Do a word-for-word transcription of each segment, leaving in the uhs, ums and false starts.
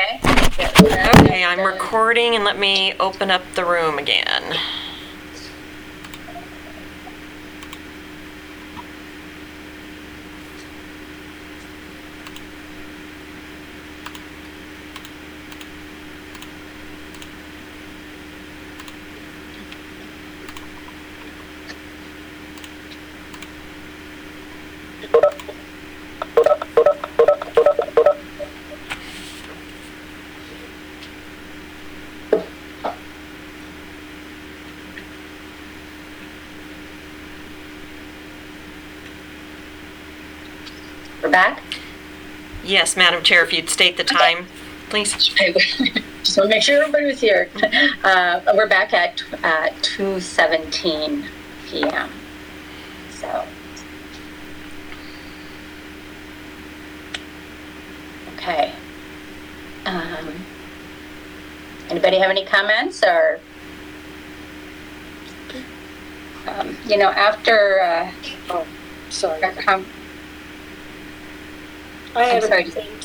Okay. Okay, I'm recording and let me open up the room again. We're back? Yes, Madam Chair, if you'd state the time, please. I just want to make sure everybody was here. Uh, we're back at uh, two seventeen p.m. So, okay. Um, anybody have any comments or, um, you know, after, uh, Oh, sorry. our com- I have I'm sorry. a comment.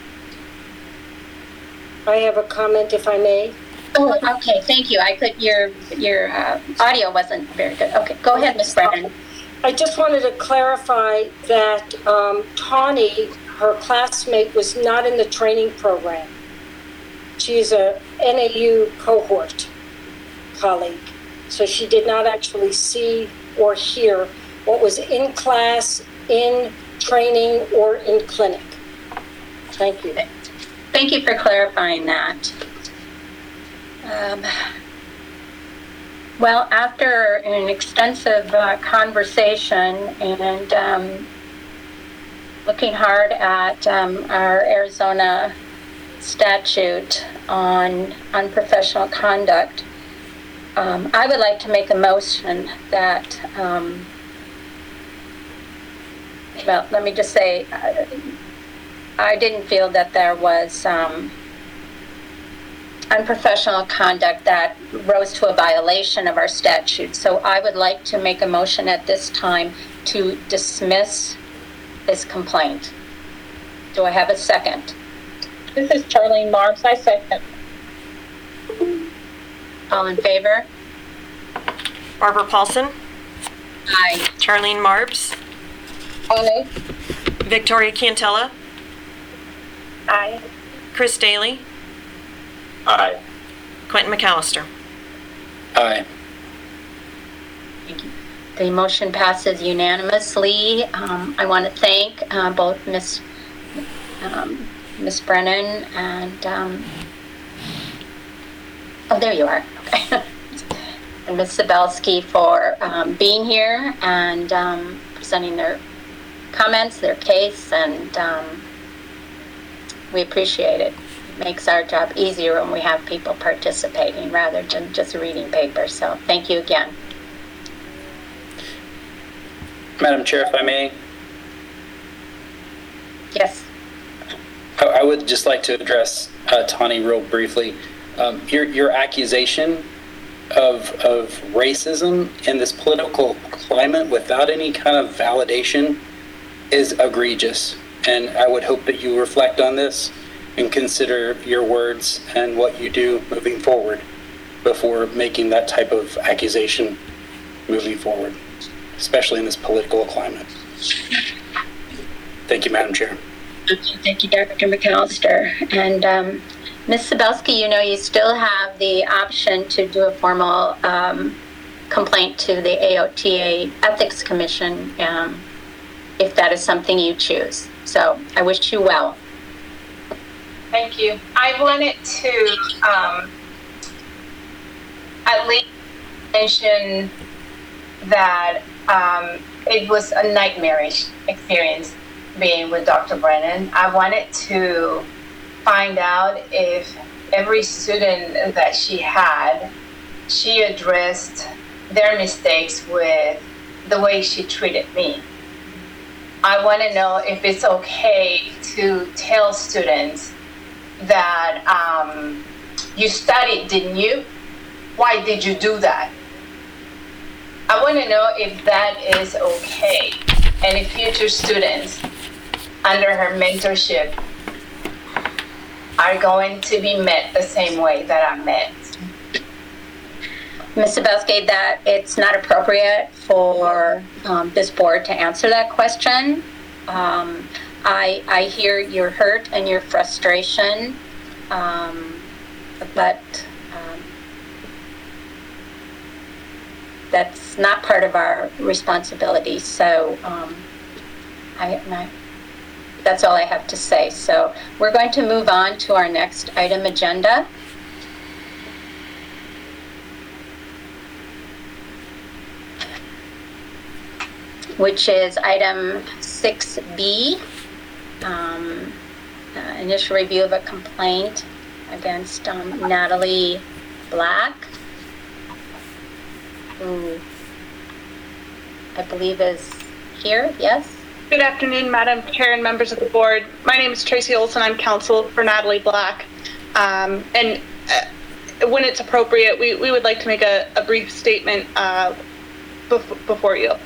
I have a comment, if I may. oh, okay, thank you. I could, your, your uh, audio wasn't very good. Okay, go ahead, Miz Brennan. I just wanted to clarify that um, Tawny, her classmate, was not in the training program. She's a N A U cohort colleague, so she did not actually see or hear what was in class, in training, or in clinic. Thank you. Thank you for clarifying that. Um, well, after an extensive uh, conversation and um, looking hard at um, our Arizona statute on unprofessional conduct, um, I would like to make a motion that, um, well, let me just say, uh, I didn't feel that there was um, unprofessional conduct that rose to a violation of our statute. So I would like to make a motion at this time to dismiss this complaint. Do I have a second? This is Charlene Marbs. I second. All in favor? Barbara Paulson, Aye. Charlene Marbs, Aye. Victoria Cantella, Aye. Chris Daly, Aye. Quentin McAllister. Aye. Thank you. The motion passes unanimously. Um, I want to thank uh, both Miz Um, Miz Brennan and um, oh, there you are. Okay. And Miz Sabelski for um, being here and um, presenting their comments, their case, and um, we appreciate it. It makes our job easier when we have people participating rather than just reading papers. So thank you again. Madam Chair, if I may, Yes. I I would just like to address uh, Tawny real briefly. Um, your your accusation of of racism in this political climate without any kind of validation is egregious, and I would hope that you reflect on this and consider your words and what you do moving forward before making that type of accusation moving forward, especially in this political climate. Thank you, Madam Chair. Thank you, Doctor McAllister. And um, Miz Sabelski, you know, you still have the option to do a formal um, complaint to the A O T A Ethics Commission um, if that is something you choose. So I wish you well. Thank you. I wanted to um, at least mention that um, it was a nightmarish experience being with Doctor Brennan. I wanted to find out if every student that she had, she addressed their mistakes with the way she treated me. I want to know if it's okay to tell students that um, you studied, didn't you? Why did you do that? I want to know if that is okay, and if future students under her mentorship, are going to be met the same way that I'm met. Miz Sabelski, that it's not appropriate for um, this board to answer that question. Um, I, I hear your hurt and your frustration, um, but um, that's not part of our responsibility. So um, I, I, that's all I have to say. So we're going to move on to our next item agenda. Which is item six B, um, uh, initial review of a complaint against um, Natalie Black, who I believe is here, yes? Good afternoon, Madam Chair and members of the board. My name is Tracy Olson. I'm counsel for Natalie Black. Um, and uh, when it's appropriate, we, we would like to make a, a brief statement uh, bef- before you.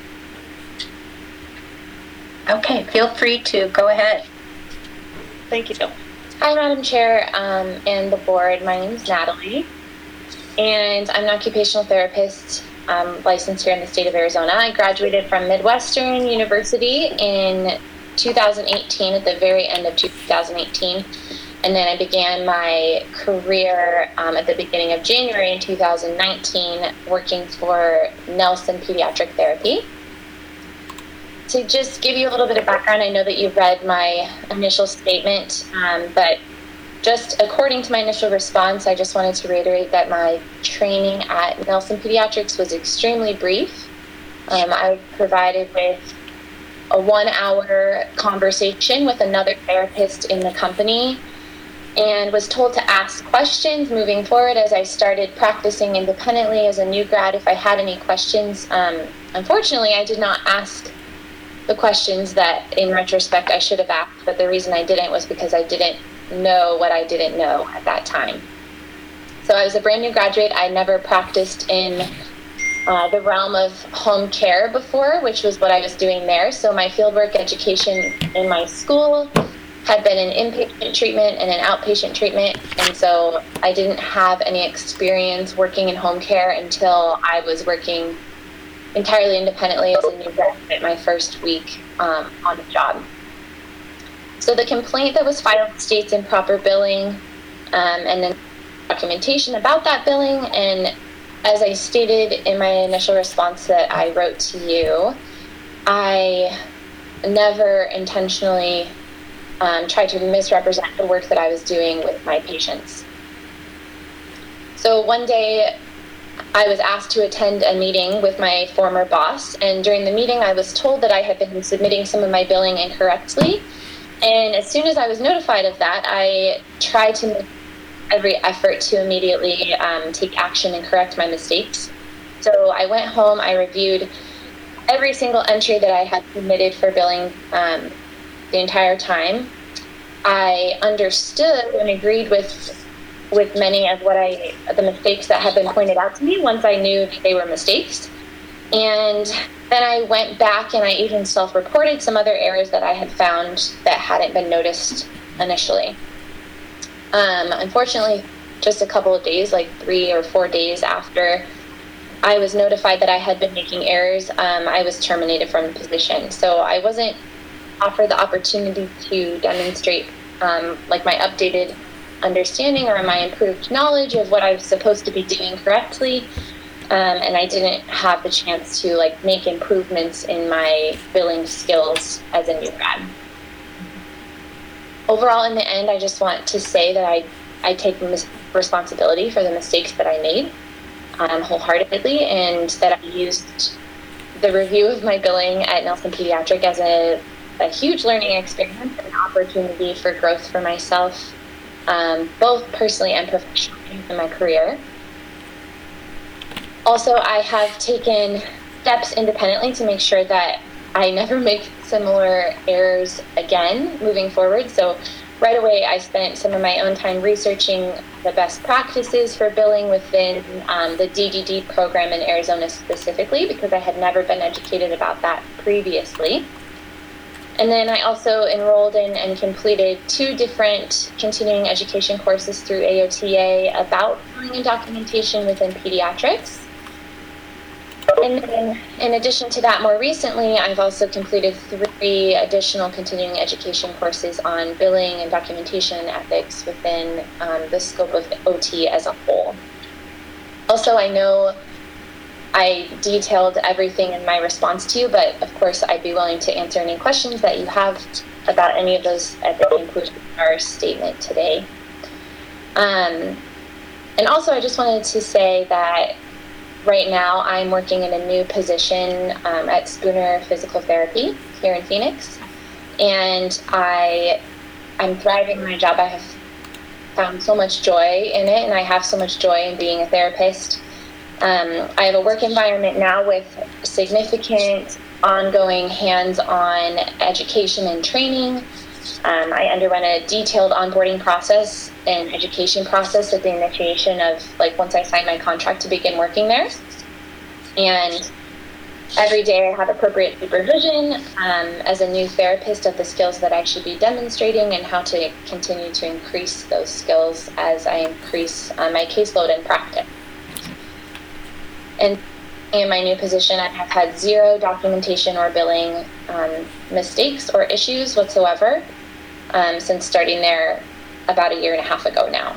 Okay, feel free to go ahead. Thank you. Hi, Madam Chair um, and the board. My name is Natalie, and I'm an occupational therapist um, licensed here in the state of Arizona. I graduated from Midwestern University in two thousand eighteen, at the very end of two thousand eighteen, and then I began my career um, at the beginning of January in two thousand nineteen working for Nelson Pediatric Therapy. To just give you a little bit of background, I know that you've read my initial statement, um, but just according to my initial response, I just wanted to reiterate that my training at Nelson Pediatrics was extremely brief. Um, I was provided with a one-hour conversation with another therapist in the company and was told to ask questions moving forward as I started practicing independently as a new grad if I had any questions. Um, unfortunately, I did not ask the questions that in retrospect I should have asked, but the reason I didn't was because I didn't know what I didn't know at that time. So I was a brand new graduate. I never practiced in uh, the realm of home care before, which was what I was doing there. So my fieldwork education in my school had been an inpatient treatment and an outpatient treatment, and so I didn't have any experience working in home care until I was working entirely independently as a new graduate my first week um, on the job. So the complaint that was filed states improper billing um, and then documentation about that billing. And as I stated in my initial response that I wrote to you, I never intentionally um, tried to misrepresent the work that I was doing with my patients. So one day, I was asked to attend a meeting with my former boss, and during the meeting I was told that I had been submitting some of my billing incorrectly, and as soon as I was notified of that, I tried to make every effort to immediately um, take action and correct my mistakes. So I went home, I reviewed every single entry that I had submitted for billing um, the entire time. I understood and agreed with with many of what I, the mistakes that had been pointed out to me once I knew that they were mistakes. And then I went back and I even self-reported some other errors that I had found that hadn't been noticed initially. Um, unfortunately, just a couple of days, like three or four days after I was notified that I had been making errors, um, I was terminated from the position. So I wasn't offered the opportunity to demonstrate um, like my updated understanding or my improved knowledge of what I was supposed to be doing correctly, um, and I didn't have the chance to like make improvements in my billing skills as a new grad. Overall, in the end, I just want to say that I, I take mis- responsibility for the mistakes that I made um, wholeheartedly, and that I used the review of my billing at Nelson Pediatric as a, a huge learning experience and an opportunity for growth for myself, Um, both personally and professionally in my career. Also, I have taken steps independently to make sure that I never make similar errors again moving forward. So right away, I spent some of my own time researching the best practices for billing within um, the D D D program in Arizona specifically, because I had never been educated about that previously. And then I also enrolled in and completed two different continuing education courses through A O T A about billing and documentation within pediatrics. And then in addition to that, more recently, I've also completed three additional continuing education courses on billing and documentation ethics within um, the scope of O T as a whole. Also, I know I detailed everything in my response to you, but of course, I'd be willing to answer any questions that you have about any of those at the conclusion of our statement today. Um, and also, I just wanted to say that right now I'm working in a new position um, at Spooner Physical Therapy here in Phoenix, and I, I'm thriving in my job. I have found so much joy in it, and I have so much joy in being a therapist. Um, I have a work environment now with significant ongoing hands-on education and training. Um, I underwent a detailed onboarding process and education process at the initiation of, like, once I signed my contract to begin working there. And every day I have appropriate supervision um, as a new therapist of the skills that I should be demonstrating and how to continue to increase those skills as I increase uh, my caseload and practice. And in my new position, I have had zero documentation or billing um, mistakes or issues whatsoever um, since starting there about a year and a half ago now.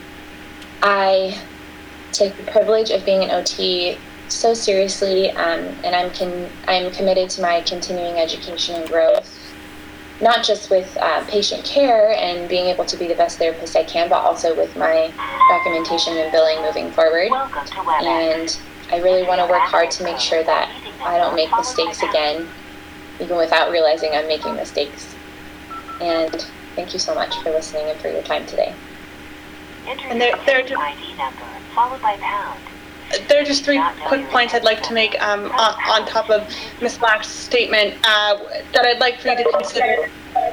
I take the privilege of being an O T so seriously, um, and I'm con- I'm committed to my continuing education and growth, not just with uh, patient care and being able to be the best therapist I can, but also with my documentation and billing moving forward. And I really want to work hard to make sure that I don't make mistakes again, even without realizing I'm making mistakes. And thank you so much for listening and for your time today. And there, there are just, I D number followed by pound. there are just three quick points I'd like to make um, on, on top of Miz Black's statement uh, that I'd like for you to consider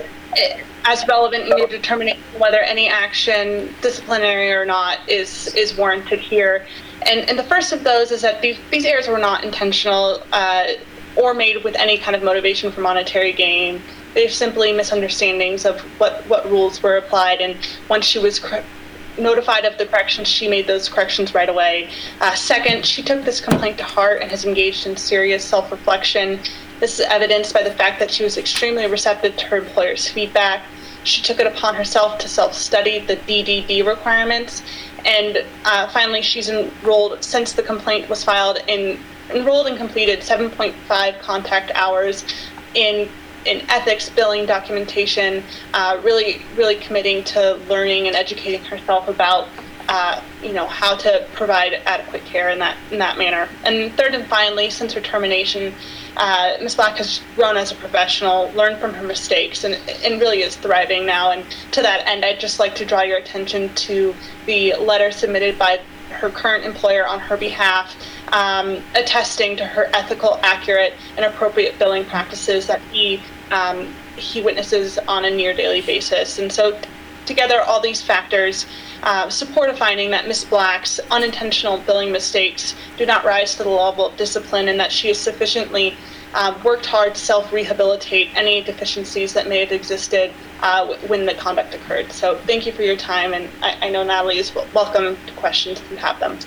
as relevant in your determining whether any action, disciplinary or not, is is warranted here. And, and the first of those is that these, these errors were not intentional uh, or made with any kind of motivation for monetary gain. They're simply misunderstandings of what, what rules were applied. And once she was cor- notified of the corrections, she made those corrections right away. Uh, second, she took this complaint to heart and has engaged in serious self-reflection. This is evidenced by the fact that she was extremely receptive to her employer's feedback. She took it upon herself to self-study the D D D requirements. And uh, finally, she's enrolled, since the complaint was filed, in enrolled and completed seven point five contact hours in in ethics, billing, documentation, uh, really, really committing to learning and educating herself about, uh, you know, how to provide adequate care in that in that manner. And third and finally, since her termination, uh, Miz Black has grown as a professional, learned from her mistakes, and and really is thriving now. And to that end, I'd just like to draw your attention to the letter submitted by her current employer on her behalf, um, attesting to her ethical, accurate, and appropriate billing practices that he um, he witnesses on a near daily basis. And so, t- together, all these factors uh, support a finding that Miz Black's unintentional billing mistakes do not rise to the level of discipline, and that she has sufficiently uh, worked hard to self-rehabilitate any deficiencies that may have existed uh, w- when the conduct occurred. So thank you for your time, and I, I know Natalie is w- welcome to questions if you have them.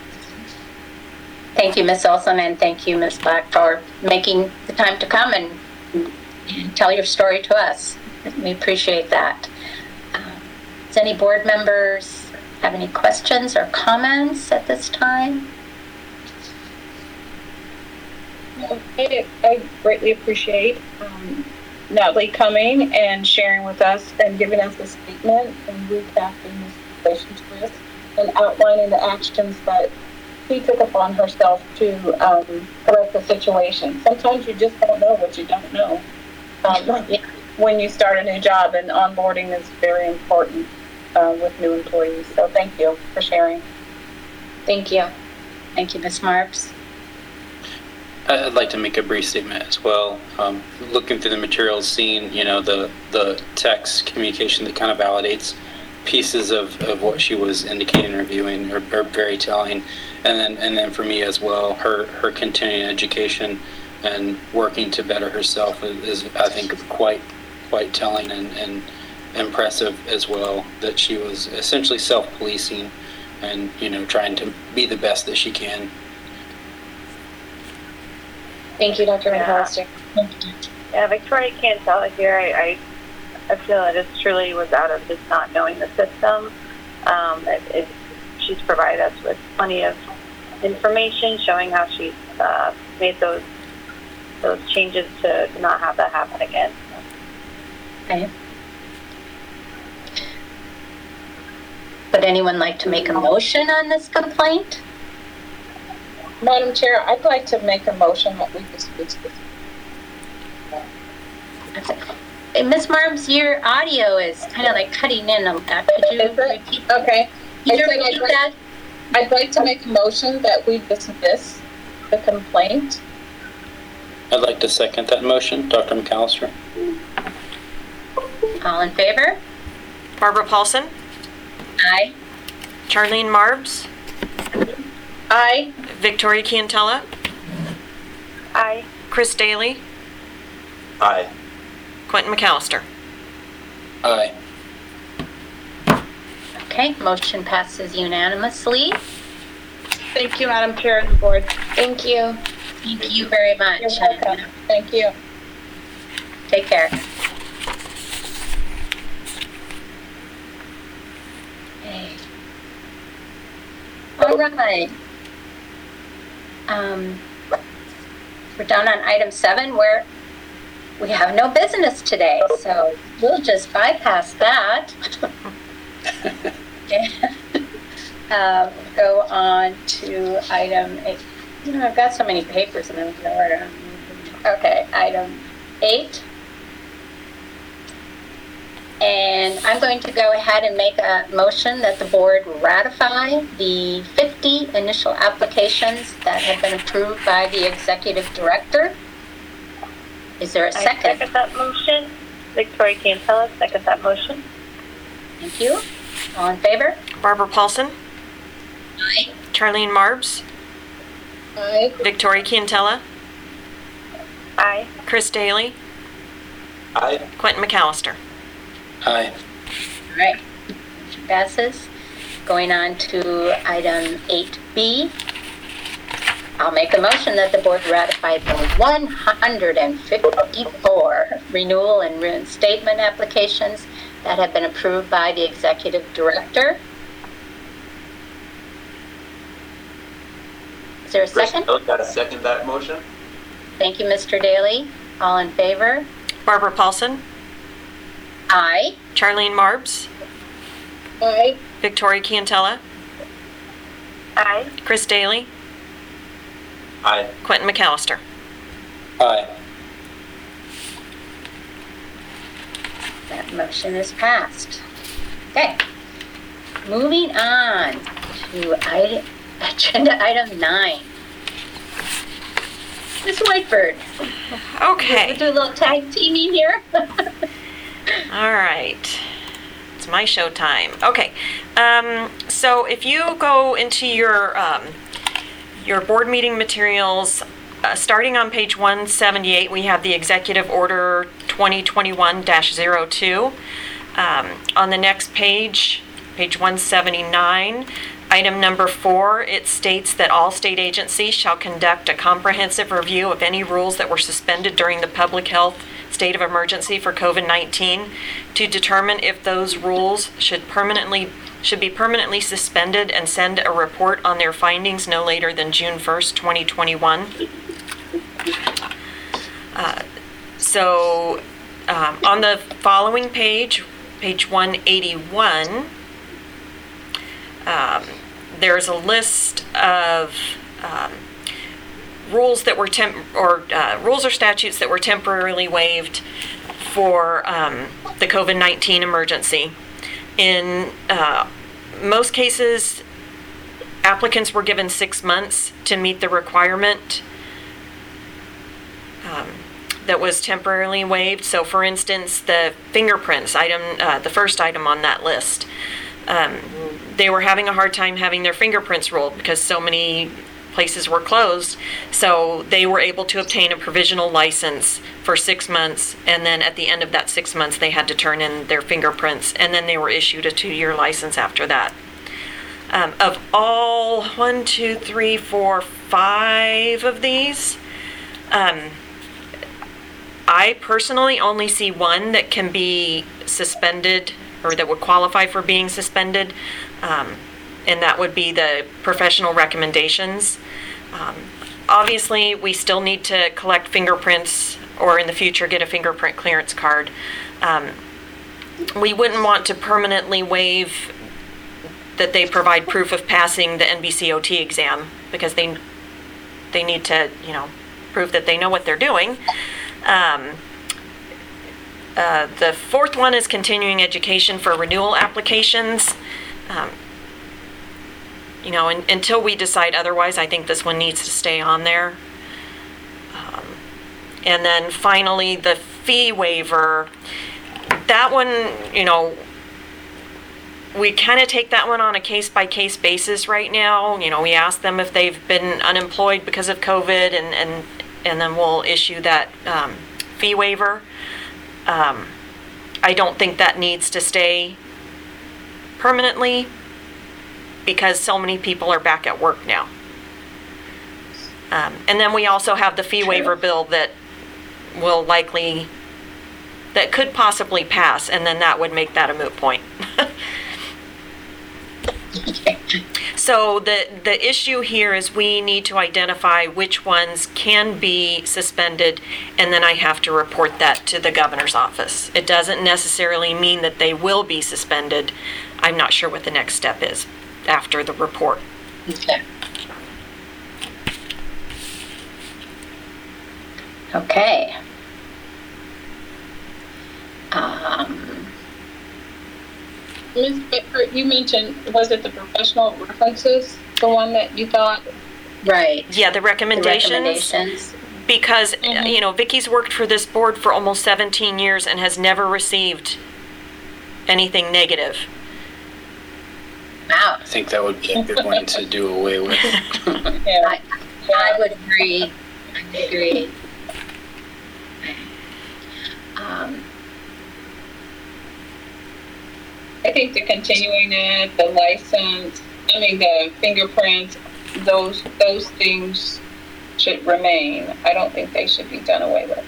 Thank you, Miz Olson, and thank you, Miz Black, for making the time to come and tell your story to us. We appreciate that. Uh, does any board members have any questions or comments at this time? I, I greatly appreciate um, Natalie coming and sharing with us and giving us a statement and recapping the situation to us and outlining the actions that she took upon herself to um, correct the situation. Sometimes you just don't know what you don't know um, when you start a new job, and onboarding is very important uh, with new employees. So thank you for sharing. Thank you. Thank you, Miz Marks. I'd like to make a brief statement as well. Um, looking through the materials, seeing, you know, the, the text communication that kind of validates pieces of, of what she was indicating and reviewing are, are very telling. And then and then for me as well, her, her continuing education and working to better herself is, is I think, quite quite telling and, and impressive as well, that she was essentially self-policing and, you know, trying to be the best that she can. Thank you, Doctor Yeah. McAllister. Yeah, Victoria can't tell it here. I, I, I feel that it truly was out of just not knowing the system. Um, it, it, she's provided us with plenty of information showing how she's uh, made those those changes to not have that happen again. Okay. Would anyone like to make a motion on this complaint? Madam Chair, I'd like to make a motion that we discuss this. Hey, Miz Marms, your audio is kind of like cutting in. a- uh, Could you Is it? repeat, Okay. could you I said I'd repeat like- that? I'd like to make a motion that we dismiss the complaint. I'd like to second that motion, Doctor McAllister. All in favor? Barbara Paulson, Aye. Charlene Marbs, Aye. Victoria Chiantella, Aye. Chris Daly, Aye. Quentin McAllister. Aye. Okay, motion passes unanimously. Thank you, Madam Chair and the board. Thank you. Thank you very much. You're welcome. Thank you. Take care. Okay. All right. Um, we're down on item seven where we have no business today, so we'll just bypass that. um, go on to item eight. You know, I've got so many papers in them. Okay, item eight. And I'm going to go ahead and make a motion that the board ratify the fifty initial applications that have been approved by the executive director. Is there a I second? second that motion. Victoria Chiantella, second that motion. Thank you. All in favor? Barbara Paulson, Aye. Charlene Marbs, Aye. Victoria Chiantella, Aye. Chris Daly, Aye. Quentin McAllister. Aye. All right. Motion passes. Going on to item eight B. I'll make a motion that the board ratify the one hundred fifty-four renewal and reinstatement applications that have been approved by the executive director. Is there a second? I've got to second that motion. Thank you, Mister Daly. All in favor? Barbara Paulson, Aye. Charlene Marbs, Aye. Victoria Chiantella, Aye. Chris Daly, Aye. Quentin McAllister. Aye. That motion is passed. Okay. Moving on to item, agenda item nine. Miz Whiteford, Okay. we'll do a little tag teaming here. All right. It's my show time. Okay. Um, so if you go into your um, your board meeting materials, uh, starting on page one seventy-eight, we have the Executive Order twenty twenty-one dash zero two. Um, on the next page, page one seventy-nine, item number four, it states that all state agencies shall conduct a comprehensive review of any rules that were suspended during the public health state of emergency for COVID nineteen to determine if those rules should permanently should be permanently suspended and send a report on their findings no later than June first, twenty twenty-one. Uh, so um, on the following page, page one eighty-one, um, there's a list of um, rules that were temp or uh, rules or statutes that were temporarily waived for um, the COVID nineteen emergency. In uh, most cases, applicants were given six months to meet the requirement um, that was temporarily waived. So, for instance, the fingerprints item, uh, the first item on that list, um, they were having a hard time having their fingerprints rolled because so many places were closed. So they were able to obtain a provisional license for six months. And then at the end of that six months, they had to turn in their fingerprints. And then they were issued a two-year license after that. Um, of all one, two, three, four, five of these, um, I personally only see one that can be suspended or that would qualify for being suspended, um, and that would be the professional recommendations. Um, obviously, we still need to collect fingerprints or in the future get a fingerprint clearance card. Um, we wouldn't want to permanently waive that they provide proof of passing the N B C O T exam because they they need to, you know, prove that they know what they're doing. Um, uh, the fourth one is continuing education for renewal applications. Um, you know, and, until we decide otherwise, I think this one needs to stay on there. Um, and then finally, the fee waiver. That one, you know, we kind of take that one on a case-by-case basis right now. You know, we ask them if they've been unemployed because of COVID, and and, and then we'll issue that um, fee waiver. Um, I don't think that needs to stay permanently because so many people are back at work now. Um, and then we also have the fee waiver bill that will likely, that could possibly pass, and then that would make that a moot point. So the the issue here is we need to identify which ones can be suspended, and then I have to report that to the governor's office. It doesn't necessarily mean that they will be suspended. I'm not sure what the next step is after the report. Okay. Okay. Um, Miz Bickford, you mentioned, was it the professional references, the one that you thought? right. Yeah, the The recommendations. recommendations. Because, Mhm. you know, Vicky's worked for this board for almost seventeen years and has never received anything negative. Wow. I think that would be a good one to do away with. Yeah. I, I would agree. I would agree. Um, I think the continuing ed, the license, I mean, the fingerprints, those, those things should remain. I don't think they should be done away with.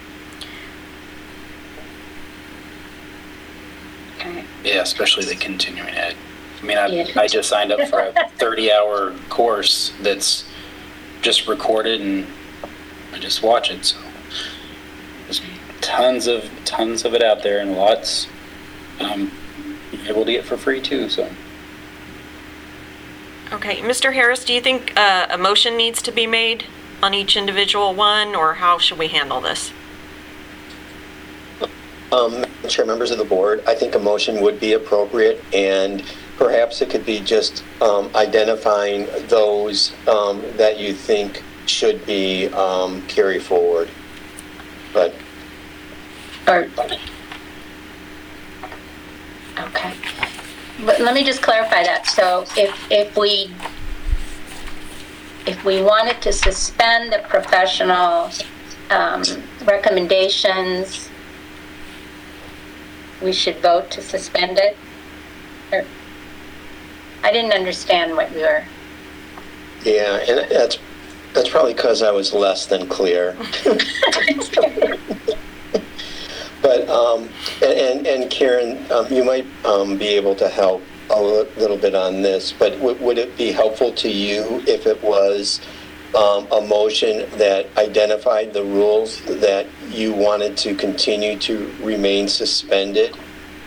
okay. Yeah, especially the continuing ed. I mean, I, Yeah. I just signed up for a thirty-hour course that's just recorded and I just watch it. So there's tons of tons of it out there, and lots um, able to get for free too. So Okay, Mister Harris, do you think uh, a motion needs to be made on each individual one, or how should we handle this? Um, Madam Chair, members of the board, I think a motion would be appropriate, and perhaps it could be just um, identifying those um, that you think should be um, carried forward. But Or, okay. But let me just clarify that. So if, if we, if we wanted to suspend the professional um, recommendations, we should vote to suspend it? Or, I didn't understand what you were, yeah, and that's that's probably because I was less than clear. But um, and, and and Karen, um, you might um, be able to help a li- little bit on this. But w- would it be helpful to you if it was um, a motion that identified the rules that you wanted to continue to remain suspended?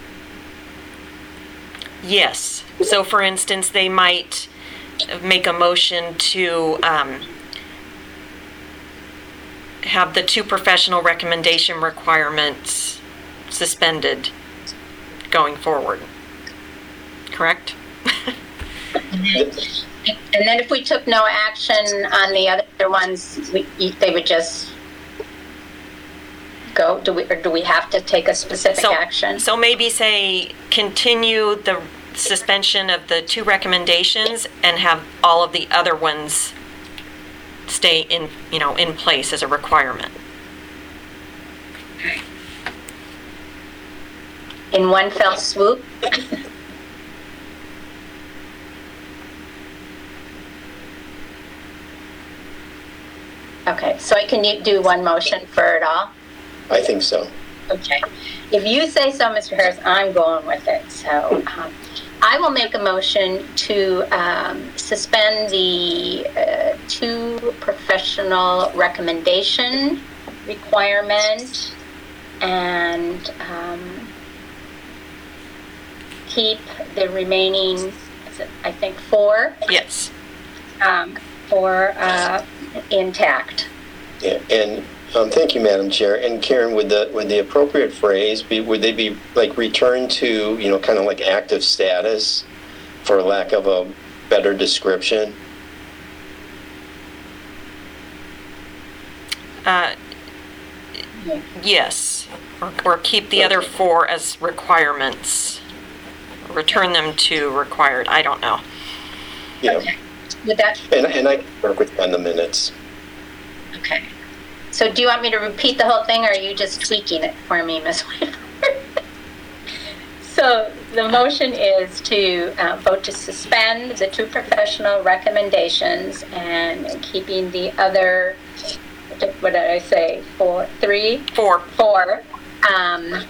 Yes. So for instance, they might make a motion to um, have the two professional recommendation requirements suspended going forward. Correct? and then if we took no action on the other ones, we, they would just go, do we, or do we have to take a specific So, action? so maybe say continue the suspension of the two recommendations and have all of the other ones stay in, you know, in place as a requirement. In one fell swoop? Okay, so I can you do one motion for it all? I think so. Okay. If you say so, Mister Harris, I'm going with it. So um, I will make a motion to um, suspend the uh, two professional recommendation requirement and um, keep the remaining, is it, I think, four? Yes. Um, four uh, intact. Yeah, and um, thank you, Madam Chair. And Karen, would the would the appropriate phrase be, would they be like returned to, you know, kind of like active status, for lack of a better description? Uh, yes, or, or keep the other four as requirements. Return them to required. I don't know. Yeah. Okay. Would that? And and I can work with you on the minutes. Okay. So do you want me to repeat the whole thing, or are you just tweaking it for me, Miz Weaver? So the motion is to uh, vote to suspend the two professional recommendations and keeping the other, what did I say, four, three? Four. Four. Um,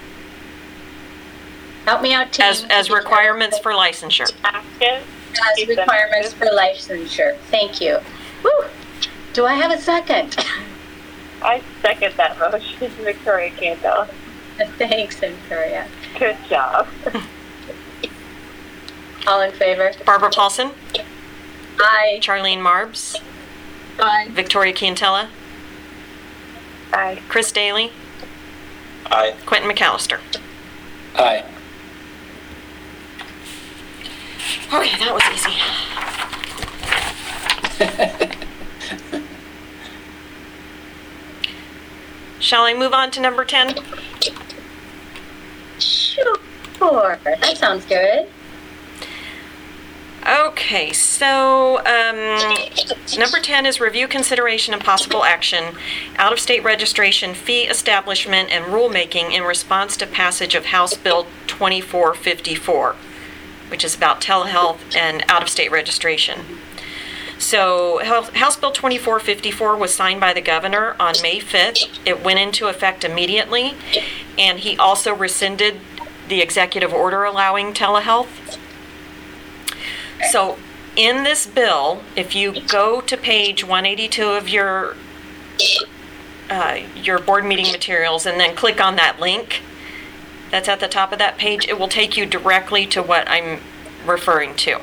help me out, team. As, as requirements for licensure. Active. As requirements for licensure. Thank you. Woo! Do I have a second? I second that motion, Victoria Cantel. Thanks, Victoria. Good job. All in favor? Barbara Paulson, Aye. Charlene Marbs, Aye. Victoria Cantella, Aye. Chris Daly, Aye. Quentin McAllister. Aye. Okay, that was easy. Shall I move on to number ten? Sure. That sounds good. Okay, so um, number ten is review, consideration, and possible action, out-of-state registration, fee establishment, and rulemaking in response to passage of House Bill twenty-four fifty-four, which is about telehealth and out-of-state registration. So House Bill twenty-four fifty-four was signed by the governor on May fifth. It went into effect immediately, and he also rescinded the executive order allowing telehealth. So in this bill, if you go to page one eighty-two of your uh, your board meeting materials and then click on that link that's at the top of that page, it will take you directly to what I'm referring to.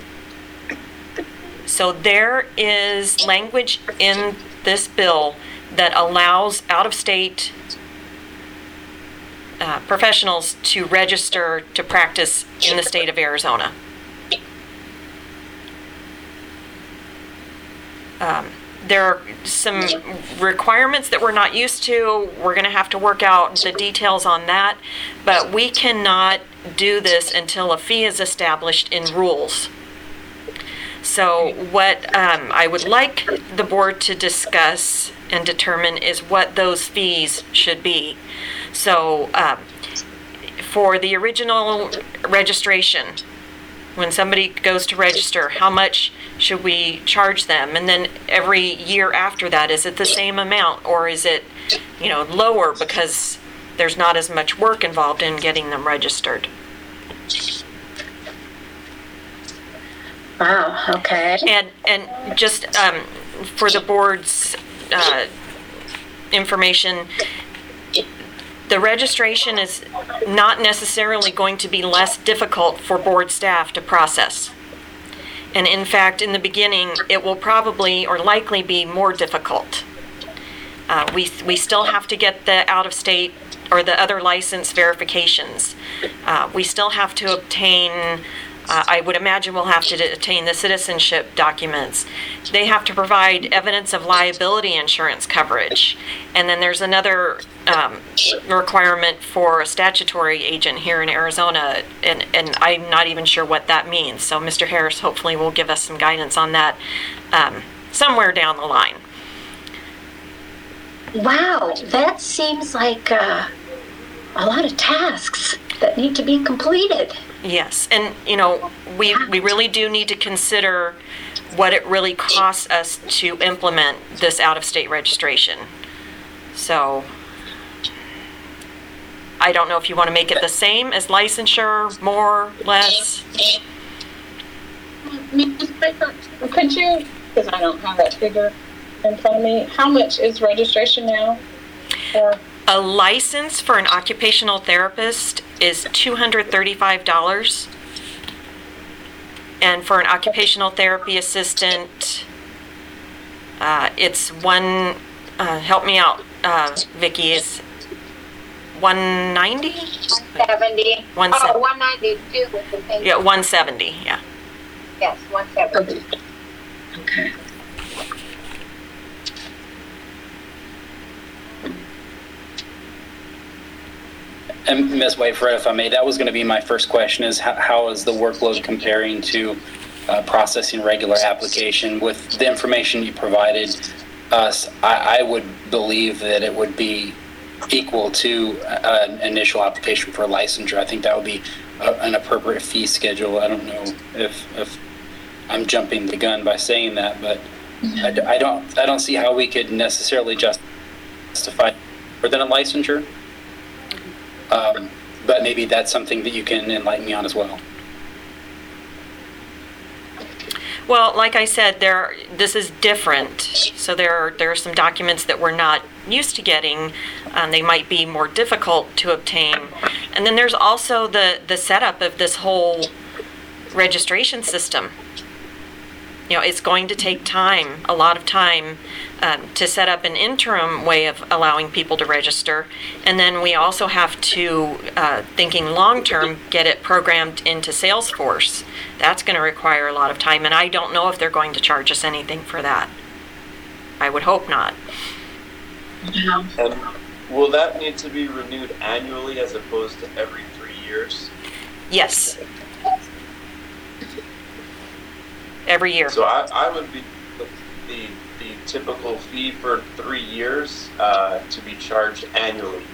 So there is language in this bill that allows out-of-state uh, professionals to register to practice in the state of Arizona. Um, there are some requirements that we're not used to. We're going to have to work out the details on that, but we cannot do this until a fee is established in rules. So what um, I would like the board to discuss and determine is what those fees should be. So um, for the original registration, when somebody goes to register, how much should we charge them? And then every year after that, is it the same amount, or is it, you know, lower because there's not as much work involved in getting them registered? Wow, okay. And and just um, for the board's uh, information, the registration is not necessarily going to be less difficult for board staff to process. And in fact, in the beginning, it will probably or likely be more difficult. Uh, we we still have to get the out-of-state or the other license verifications. Uh, we still have to obtain, uh, I would imagine we'll have to obtain the citizenship documents. They have to provide evidence of liability insurance coverage. And then there's another um, requirement for a statutory agent here in Arizona, and, and I'm not even sure what that means. So Mister Harris hopefully will give us some guidance on that. Um, somewhere down the line. Wow, that seems like uh, a lot of tasks that need to be completed. Yes, and you know, we we really do need to consider what it really costs us to implement this out-of-state registration. So I don't know if you want to make it the same as licensure, more, less. Miz Baker, could you, because I don't have that figure in front of me, how much is registration now? Or A license for an occupational therapist is two hundred thirty-five dollars. And for an occupational therapy assistant, uh, it's one, uh, help me out, uh, Vicki, is one ninety? seventy. One Oh, seventy. one ninety-two with the thing. Yeah, one seventy, yeah. Yes, one seventy. Okay. And Miz Wayford, if I may, that was going to be my first question: is how, how is the workload comparing to uh, processing regular application? With the information you provided us, I, I would believe that it would be equal to uh, an initial application for licensure. I think that would be a, an appropriate fee schedule. I don't know if, if I'm jumping the gun by saying that, but I, d- I don't I don't see how we could necessarily justify more than a licensure. Um, but maybe that's something that you can enlighten me on as well. Well, like I said, there, this is different. So there are, there are some documents that we're not used to getting. Um, they might be more difficult to obtain. And then there's also the, the setup of this whole registration system. You know, it's going to take time, a lot of time, um, to set up an interim way of allowing people to register. And then we also have to, uh, thinking long-term, get it programmed into Salesforce. That's going to require a lot of time, and I don't know if they're going to charge us anything for that. I would hope not. And will that need to be renewed annually as opposed to every three years? Yes. Every year. So I, I would be the, the the typical fee for three years uh, to be charged annually.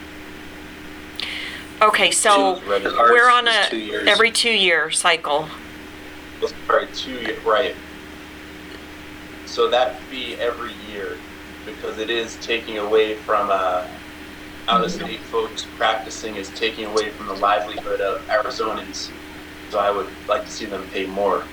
Okay, so Choose register. we're on Ours a is two years. every two-year cycle. Sorry, two year, right. So that fee every year, because it is taking away from uh, out-of-state folks practicing, is taking away from the livelihood of Arizonans. So I would like to see them pay more.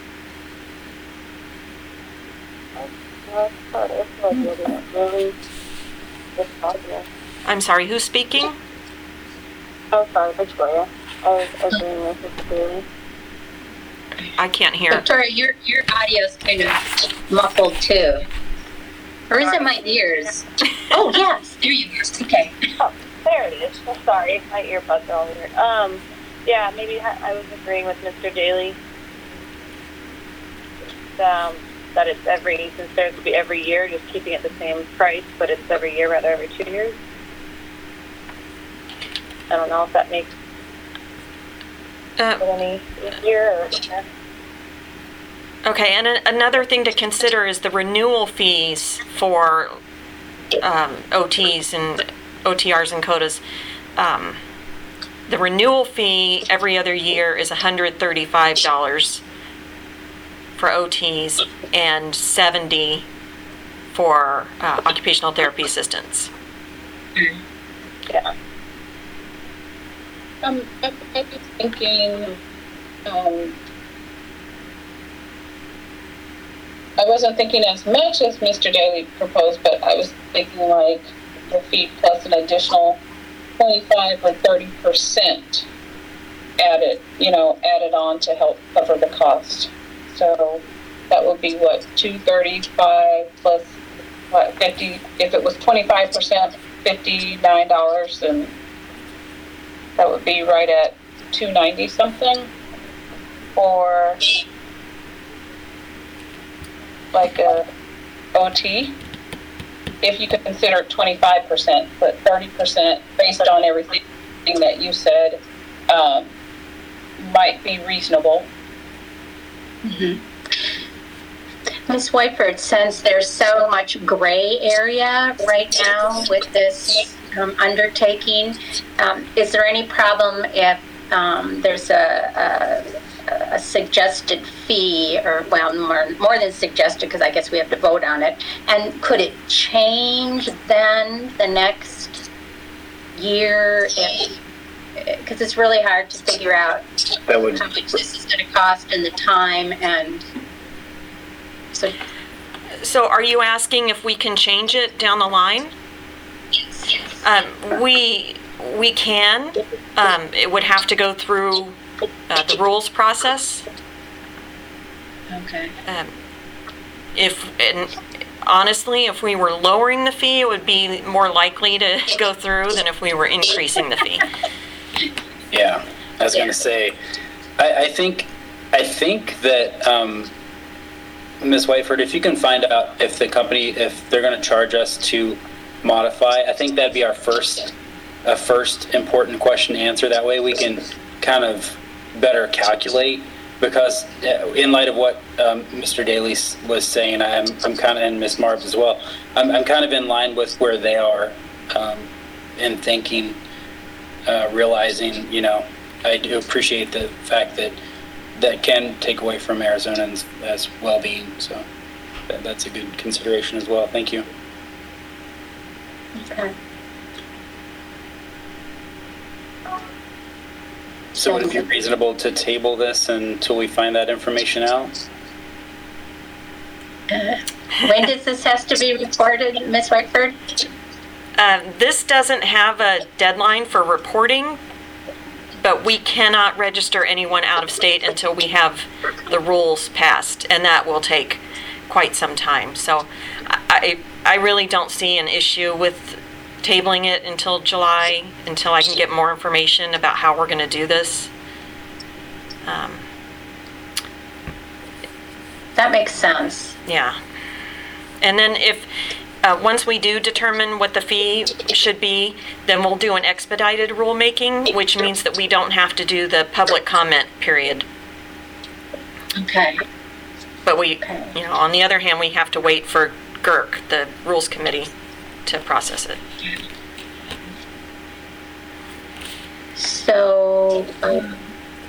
I'm sorry, who's speaking? Oh, sorry, Victoria. I was agreeing with Victoria. I can't hear. Victoria, your, your audio's kind of muffled too. Or is it my ears? Oh, yes, there you go. Okay. Oh, there it is. Oh, sorry, my earbuds are all weird. Um, yeah, maybe I I was agreeing with Mister Daly. Um, that it's every, since there's to be every year, just keeping it the same price, but it's every year rather every two years. I don't know if that makes Uh, it any easier or. Okay, and a- another thing to consider is the renewal fees for um, O Ts and O T Rs and CODAs. Um, the renewal fee every other year is one hundred thirty-five dollars for O Ts and seventy dollars for uh, occupational therapy assistants. Yeah. Um, I, I was thinking, um, I wasn't thinking as much as Mister Daly proposed, but I was thinking like the fee plus an additional twenty-five or thirty percent added, you know, added on to help cover the cost. So that would be what, two thirty-five plus what, fifty, if it was twenty-five percent, fifty-nine dollars, and that would be right at two ninety something, or like a O T, if you could consider twenty-five percent, but thirty percent based on everything that you said, um, might be reasonable. Mm-hmm. Miz Whiteford, since there's so much gray area right now with this um, undertaking, um, is there any problem if um, there's a, a, a suggested fee, or well, more, more than suggested, because I guess we have to vote on it, and could it change then the next year if, because it's really hard to figure out That would, how much this is going to cost and the time, and so So are you asking if we can change it down the line? Um, we, we can. Um, it would have to go through uh, the rules process. okay. Um, If, and honestly, if we were lowering the fee, it would be more likely to go through than if we were increasing the fee. yeah, I was going to say, I, I think, I think that, um, Miz Whiteford, if you can find out if the company, if they're going to charge us to modify, I think that'd be our first, a first important question to answer. That way we can kind of better calculate, because uh, in light of what um, Mister Daly s- was saying, I'm, I'm kind of, and Miz Marbs as well, I'm, I'm kind of in line with where they are um, in thinking, uh, realizing, you know, I do appreciate the fact that that can take away from Arizonans' as well-being. So that, that's a good consideration as well. Thank you. Okay. So would it be reasonable to table this until we find that information out? Uh, when does this has to be reported, Miz Whiteford? Uh, This doesn't have a deadline for reporting, but we cannot register anyone out of state until we have the rules passed, and that will take quite some time. So I, I really don't see an issue with tabling it until July, until I can get more information about how we're going to do this. Um, That makes sense. Yeah. And then if, uh, once we do determine what the fee should be, then we'll do an expedited rulemaking, which means that we don't have to do the public comment period. Okay. But we, Okay. you know, on the other hand, we have to wait for G R C, the Rules Committee, to process it. So, um,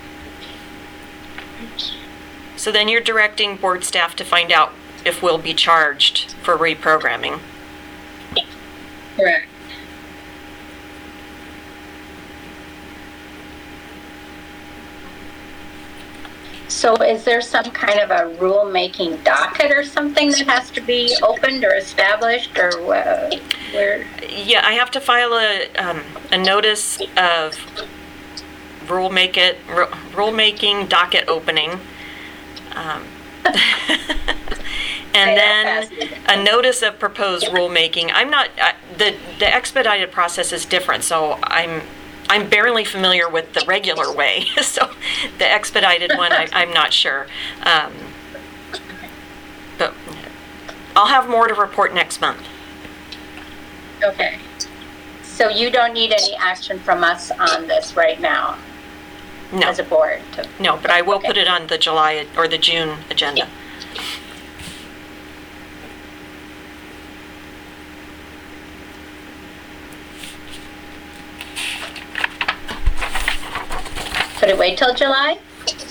So then you're directing board staff to find out if we'll be charged for reprogramming. correct. So is there some kind of a rule-making docket or something that has to be opened or established, or uh, where? Yeah, I have to file a, um, a notice of rule make it, ru- rulemaking docket opening. Um, And then a notice of proposed rulemaking. I'm not, uh, the, the expedited process is different, so I'm, I'm barely familiar with the regular way. So the expedited one, I, I'm not sure. Um, But I'll have more to report next month. Okay. So you don't need any action from us on this right now No, as a board? to- no, but I will Okay. put it on the July or the June agenda. Could it wait till July?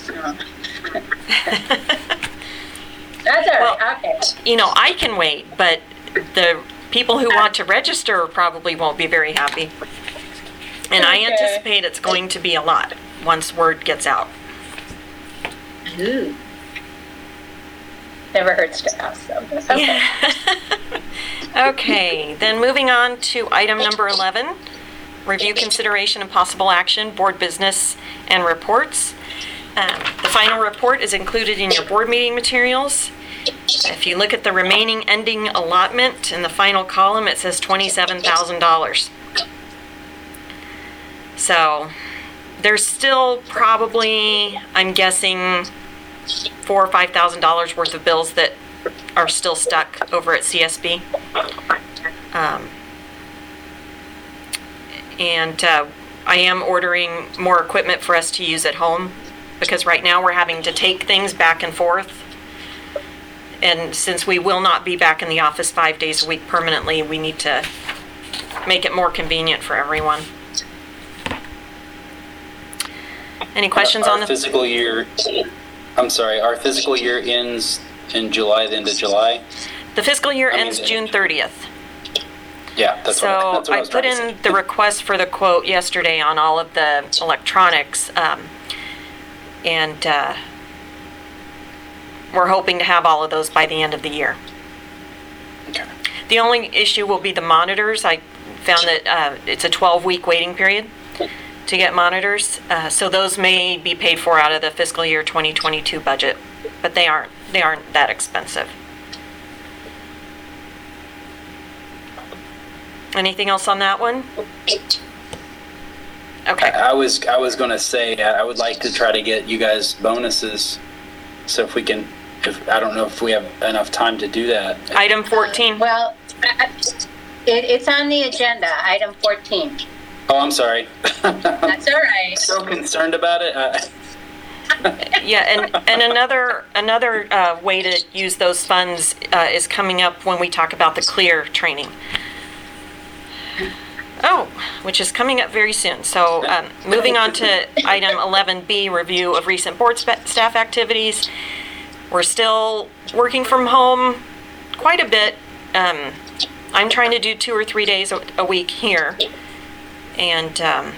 That's all right, okay. You know, I can wait, but the people who want to register probably won't be very happy. And I Okay. anticipate it's going to be a lot once word gets out. Ooh. Never hurts to ask, so, okay. Okay, then moving on to item number eleven, review, consideration, and possible action, board business and reports. Um, The final report is included in your board meeting materials. If you look at the remaining ending allotment in the final column, it says twenty-seven thousand dollars. So there's still probably, I'm guessing, four or five thousand dollars worth of bills that are still stuck over at C S B. Um, and uh, I am ordering more equipment for us to use at home, because right now we're having to take things back and forth. And since we will not be back in the office five days a week permanently, we need to make it more convenient for everyone. Any questions our on the fiscal year? I'm sorry, our fiscal year ends in July, the end of July? The fiscal year I mean, ends the- June thirtieth. Yeah, that's So what, I- that's what I I was put trying to say. in the request for the quote yesterday on all of the electronics. um, And uh, we're hoping to have all of those by the end of the year. Okay. The only issue will be the monitors. I found that uh, it's a twelve-week waiting period to get monitors. Uh, So those may be paid for out of the fiscal year twenty twenty-two budget, but they aren't, they aren't that expensive. Anything else on that one? Okay. I was I was gonna say I would like to try to get you guys bonuses, so if we can, if I don't know if we have enough time to do that. Item fourteen. Well, I- it, it's on the agenda, item fourteen. Oh, I'm sorry. That's all right. So concerned about it. Uh, Yeah, and, and another, another uh, way to use those funds uh, is coming up when we talk about the CLEAR training. Oh, which is coming up very soon. So um, moving on to item eleven B, review of recent board spa- staff activities. We're still working from home quite a bit. Um, I'm trying to do two or three days a, a week here. And um,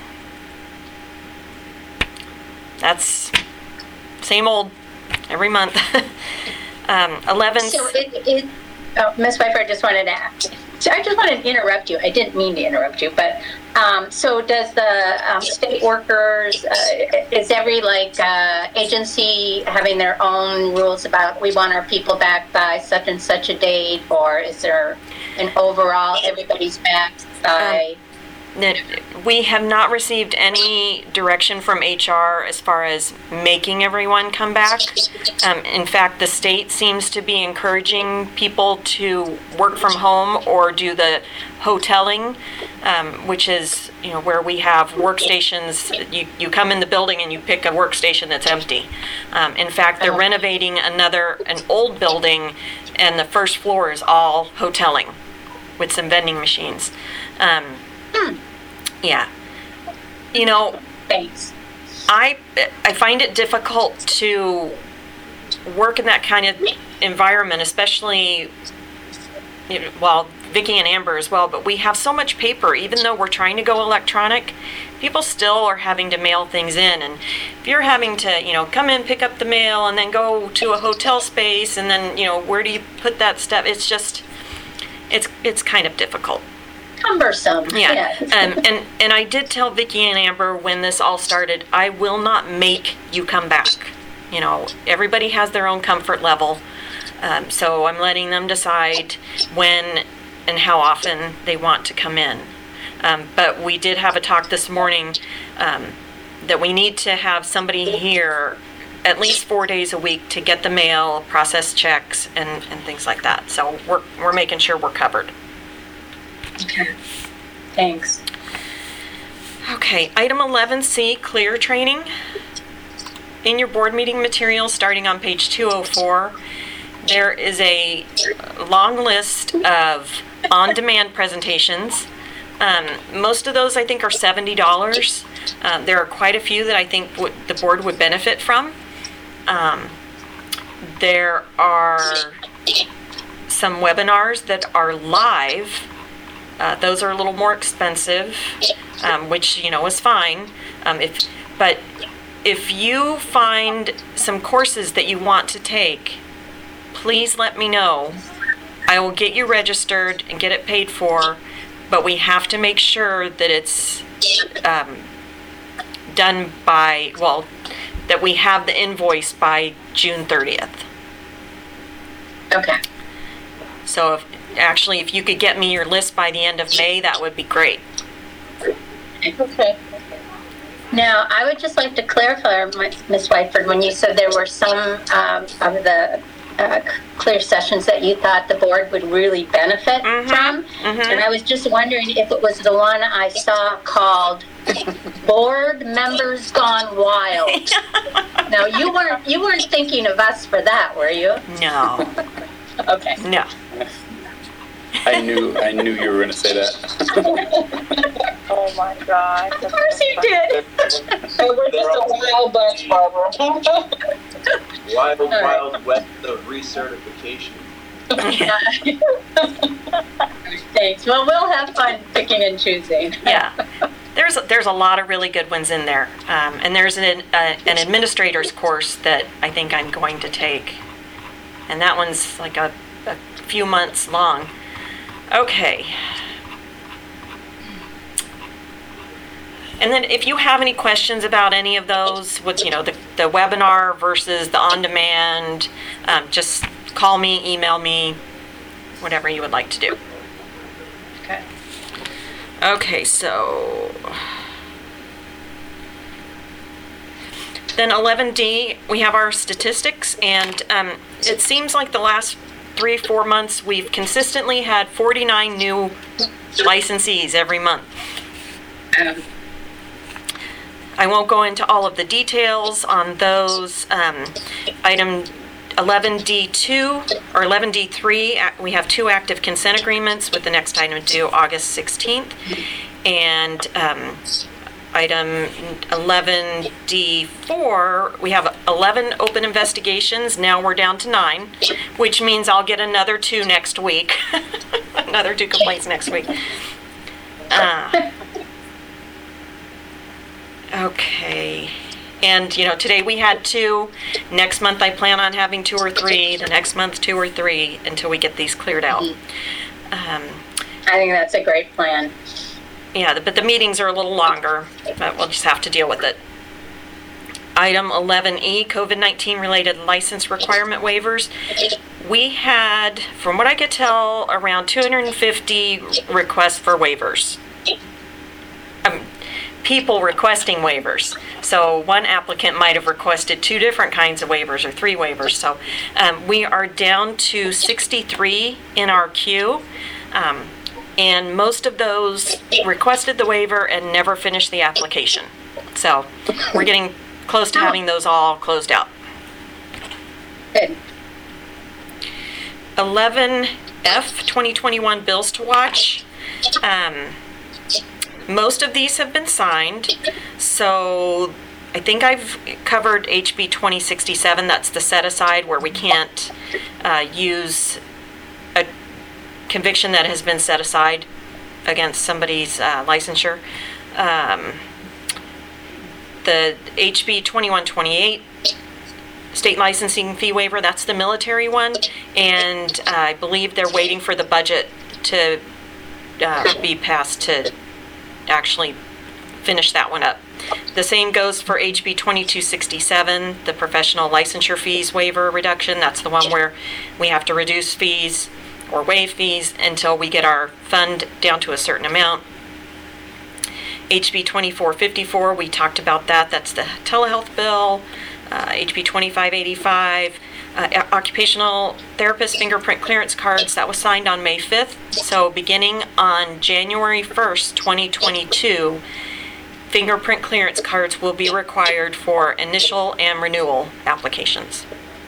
that's same old every month. um, eleven. So it, it, oh, Miz Pfeiffer, I just wanted to ask. So I just wanted to interrupt you. I didn't mean to interrupt you, but um, so does the um, state workers, uh, is every like uh, agency having their own rules about we want our people back by such and such a date, or is there an overall everybody's back by? Um, that we have not received any direction from H R as far as making everyone come back. Um, in fact, the state seems to be encouraging people to work from home or do the hoteling, um, which is, you know, where we have workstations. You, you come in the building and you pick a workstation that's empty. Um, in fact, they're renovating another, an old building, and the first floor is all hoteling with some vending machines. Um, Yeah. You know, Thanks. I I find it difficult to work in that kind of environment, especially, you know, well, Vicki and Amber as well, but we have so much paper. Even though we're trying to go electronic, people still are having to mail things in. And if you're having to, you know, come in, pick up the mail, and then go to a hotel space, and then, you know, where do you put that stuff? It's just, it's it's kind of difficult. Cumbersome. Yeah, Yes. um, and and I did tell Vicki and Amber when this all started, I will not make you come back. You know, everybody has their own comfort level, um, so I'm letting them decide when and how often they want to come in. Um, but we did have a talk this morning um, that we need to have somebody here at least four days a week to get the mail, process checks, and, and things like that. So we're we're making sure we're covered. Okay. Thanks. Okay, item eleven C, CLEAR training. In your board meeting materials, starting on page two oh four, there is a long list of on-demand presentations. Um, most of those, I think, are seventy dollars. Um, there are quite a few that I think would, the board would benefit from. Um, there are some webinars that are live. Uh, those are a little more expensive, um, which, you know, is fine. Um, if, but if you find some courses that you want to take, please let me know. I will get you registered and get it paid for, but we have to make sure that it's um, done by, well, that we have the invoice by June thirtieth. Okay. So if, actually, if you could get me your list by the end of May, that would be great. Okay. Now, I would just like to clarify, Miz Whiteford, when you said there were some um, of the uh, CLEAR sessions that you thought the board would really benefit Mhm, from, mhm. and I was just wondering if it was the one I saw called "Board Members Gone Wild." Now, you weren't you weren't thinking of us for that, were you? No. Okay. No. I knew I knew you were going to say that. Oh my God. Of course you did. So we're just a wild bunch, Barbara. Wild, right. wild west of recertification. Thanks. Well, we'll have fun picking and choosing. Yeah. There's there's a lot of really good ones in there, um, and there's an uh, an administrator's course that I think I'm going to take, and that one's like a, a few months long. Okay. And then if you have any questions about any of those, with you know the the webinar versus the on-demand, um, just call me, email me, whatever you would like to do. Okay. Okay, so then eleven D, we have our statistics, and um, it seems like the last three, four months, we've consistently had forty-nine new licensees every month. Um, I won't go into all of the details on those. Um, item eleven D two or eleven D three, we have two active consent agreements with the next item due August sixteenth. And um, item eleven D four, we have eleven open investigations. Now we're down to nine, which means I'll get another two next week. Another two complaints next week. Uh, okay. And, you know, today we had two. Next month I plan on having two or three. The next month, two or three, until we get these cleared out. Um, I think that's a great plan. yeah, but the meetings are a little longer, but we'll just have to deal with it. Item eleven E, COVID nineteen related license requirement waivers. We had, from what I could tell, around two hundred fifty requests for waivers. Um, people requesting waivers. So one applicant might have requested two different kinds of waivers or three waivers. So um, we are down to sixty-three in our queue. Um, and most of those requested the waiver and never finished the application. So we're getting close to having those all closed out. Good. eleven F, twenty twenty-one bills to watch. Um, most of these have been signed, so I think I've covered H B twenty sixty-seven. That's the set aside where we can't uh, use a conviction that has been set aside against somebody's uh, licensure. Um, the H B twenty-one twenty-eight state licensing fee waiver, that's the military one, and uh, I believe they're waiting for the budget to uh, be passed to actually finish that one up. The same goes for H B twenty-two sixty-seven, the professional licensure fees waiver reduction. That's the one where we have to reduce fees or waive fees until we get our fund down to a certain amount. H B twenty-four fifty-four, we talked about that. That's the telehealth bill. Uh, H B twenty-five eighty-five, uh, occupational therapist fingerprint clearance cards, that was signed on May fifth. So beginning on January first, twenty twenty-two, fingerprint clearance cards will be required for initial and renewal applications.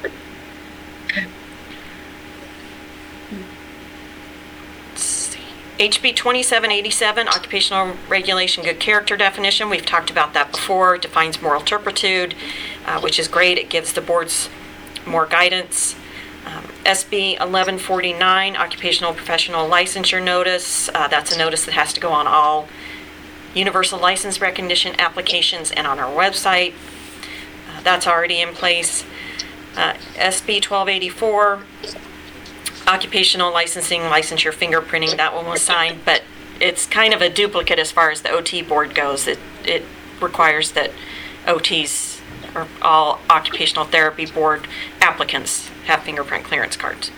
H B twenty-seven eighty-seven, occupational regulation good character definition. We've talked about that before. It defines moral turpitude, uh, which is great. It gives the boards more guidance. Um, S B eleven forty-nine, occupational professional licensure notice. Uh, that's a notice that has to go on all universal license recognition applications and on our website. Uh, that's already in place. Uh, S B twelve eighty-four, occupational licensing, licensure fingerprinting, that one was signed, but it's kind of a duplicate as far as the O T board goes. It it requires that O Ts, or all occupational therapy board applicants, have fingerprint clearance cards.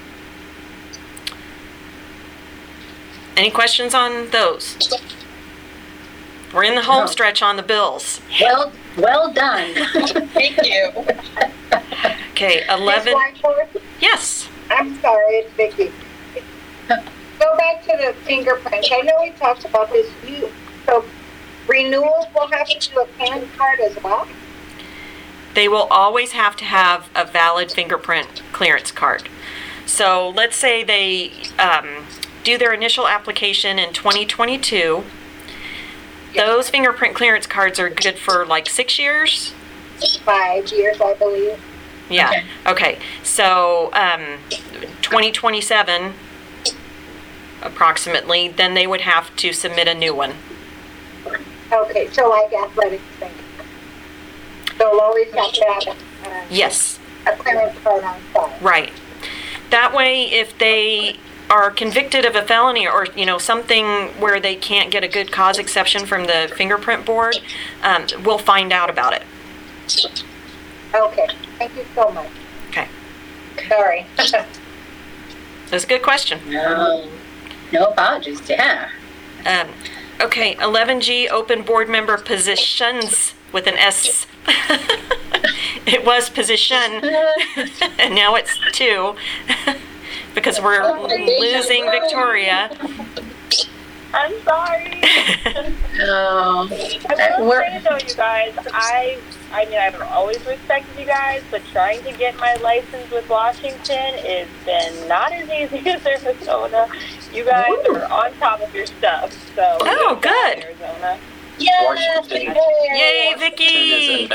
Any questions on those? We're in the home No. stretch on the bills. Well, well done. Thank you. Okay, eleven. Yes. I'm sorry, it's Vicki. Go back to the fingerprints. I know we talked about this. You, so renewals will have to do a PAN card as well? They will always have to have a valid fingerprint clearance card. So let's say they um, do their initial application in twenty twenty-two. Those fingerprint clearance cards are good for like six years? Five years, I believe. Yeah, okay. So um, twenty twenty-seven, approximately, then they would have to submit a new one. Okay, so like athletic training. They'll always have to have a, uh, Yes, a clearance card on file. right. That way, if they are convicted of a felony or, you know, something where they can't get a good cause exception from the fingerprint board, um, we'll find out about it. Okay, thank you so much. Okay. Sorry. That's a good question. No, no apologies, yeah. Um, okay, eleven G, open board member positions with an S. It was position, and now it's two, because we're losing Victoria. I'm sorry. No. I will say though, you guys, I, I mean, I've always respected you guys, but trying to get my license with Washington has been not as easy as Arizona. You guys Ooh. are on top of your stuff, so. Oh, good. Arizona. Yes. Yay, Vicky!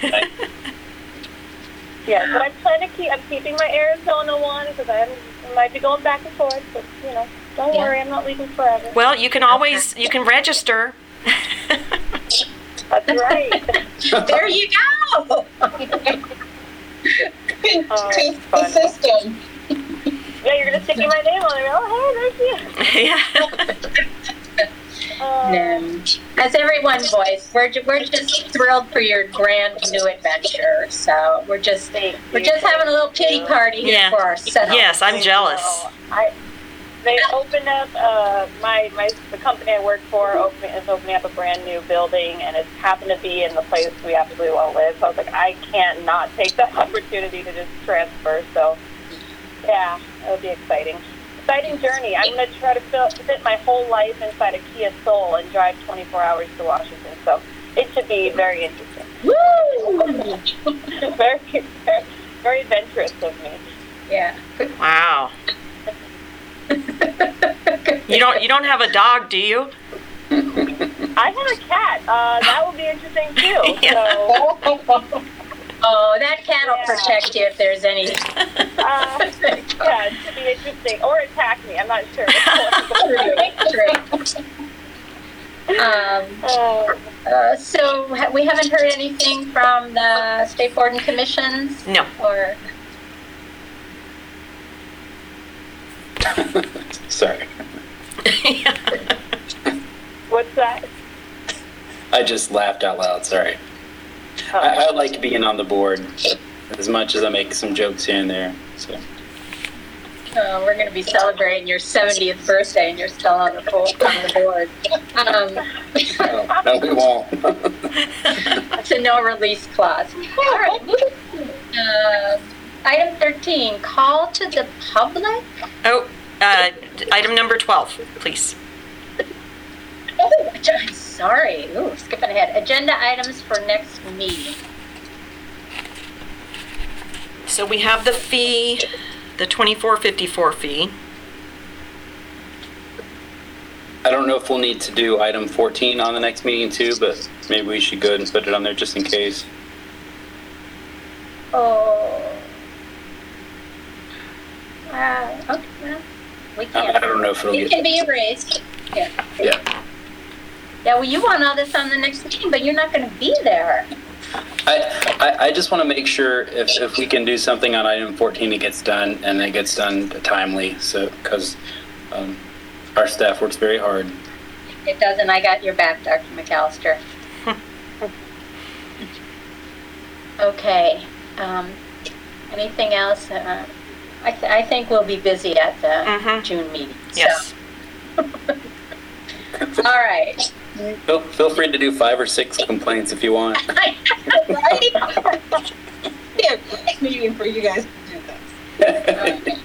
Yeah, but I plan to keep, I'm keeping my Arizona one because I haven't, I might be going back and forth, but, you know, don't Yeah. worry, I'm not leaving forever. Well, you can always, you can register. That's right. There you go. Oh, Taste the fun. system. Yeah, you're gonna stick in my name on there. Oh, hey, Yeah. there's you. Uh, No. As everyone voiced, we're, ju- we're just thrilled for your grand new adventure. So we're just Thank we're you. just having a little pity party here Yeah. for ourselves. Yes, I'm jealous. So, I, they opened up uh, my my the company I work for open, is opening up a brand new building, and it happened to be in the place we absolutely want to live. So I was like, I can't not take that opportunity to just transfer. So yeah, it'll be exciting. Exciting journey. I'm going to try to fill, fit my whole life inside a Kia Soul and drive twenty-four hours to Washington. So it should be very interesting. Woo! very, very, very adventurous of me. Yeah. Wow. You don't, you don't have a dog, do you? I have a cat. Uh, that will be interesting too. Yeah. So, Oh, that cat will Yeah. protect you if there's any. uh, yeah, it should be interesting. Or attack me. I'm not sure. True. Um, uh, uh, so ha- we haven't heard anything from the state board and commissions, No. or Sorry. what's that? I just laughed out loud. Sorry. I, I like being on the board as much as I make some jokes here and there. So uh, we're going to be celebrating your seventieth birthday, and you're still on the full, on the board. Um, no, no, we won't. it's a no release clause. All right. Uh, item thirteen, call to the public. Oh, uh, item number twelve, please. Oh, I'm sorry. Ooh, skipping ahead. Agenda items for next meeting. So we have the fee, the twenty-four fifty-four fee. I don't know if we'll need to do item fourteen on the next meeting too, but maybe we should go ahead and put it on there just in case. Oh. Uh, okay, well, we I, can. I don't know if it'll It get. can be erased. Yeah. Yeah. Yeah, well, you want all this on the next meeting, but you're not going to be there. I, I, I just want to make sure if, if we can do something on item fourteen, it gets done and it gets done timely. So, because um, our staff works very hard. It doesn't. I got your back, Doctor McAllister. Okay. Um, anything else? Uh, I, th- I think we'll be busy at the Mhm. June meeting. Yes. So. All right. Feel, feel free to do five or six complaints if you want. Right? Yeah, next meeting for you guys to do this.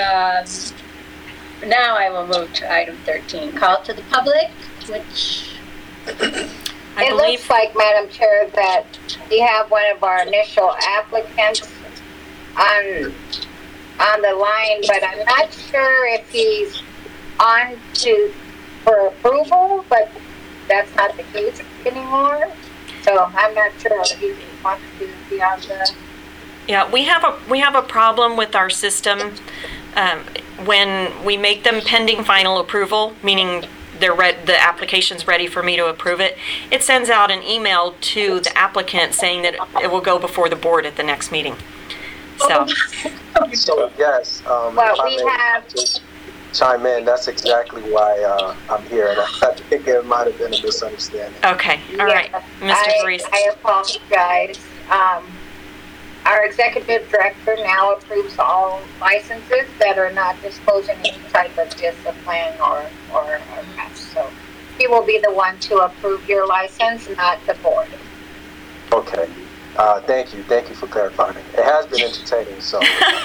Um, now I will move to item thirteen, call to the public, which I It believe, looks like, Madam Chair, that we have one of our initial applicants on, on the line, but I'm not sure if he's on to, for approval, but that's not the case anymore. So I'm not sure if he wants to be on the, Yeah, we have a, we have a problem with our system. Um, when we make them pending final approval, meaning they're read, the application's ready for me to approve it, it sends out an email to the applicant saying that it will go before the board at the next meeting. So, So, yes, um, well, if I we may have, chime in, that's exactly why uh, I'm here. And I think there might have been a misunderstanding. okay, all right, yeah, Mister I, Parise. I apologize. Um, our executive director now approves all licenses that are not disclosing any type of discipline or, or arrest. So he will be the one to approve your license, not the board. Okay. Uh, thank you. Thank you for clarifying. It has been entertaining, so.